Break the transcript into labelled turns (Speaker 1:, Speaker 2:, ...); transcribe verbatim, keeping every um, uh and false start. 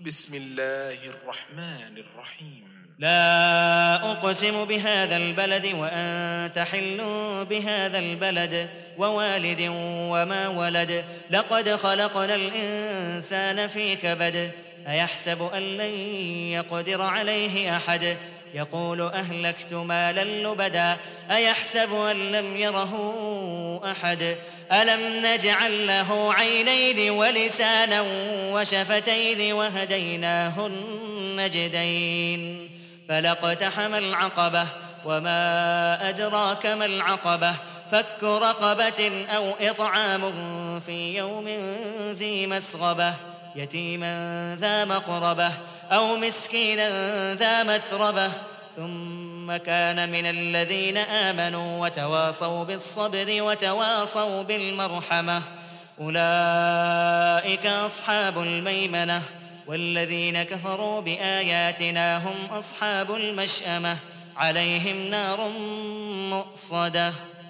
Speaker 1: بسم الله الرحمن الرحيم
Speaker 2: لا أقسم بهذا البلد وأنت حل بهذا البلد ووالد وما ولد لقد خلقنا الإنسان في كبد أيحسب أن لن يقدر عليه أحد يقول أهلكت مالا لبدا أيحسب أن لم يره أحد ألم نجعل له عينين ولسانا وشفتين وهديناه النجدين فلاقتحم العقبة وما أدراك ما العقبة فك رقبة أو إطعام في يوم ذي مسغبة يتيما ذا مقربة أو مسكينا ذا متربة ثم كان من الذين آمنوا وتواصوا بالصبر وتواصوا بالمرحمة أولئك أصحاب الميمنة والذين كفروا بآياتنا هم أصحاب المشأمة عليهم نار مؤصدة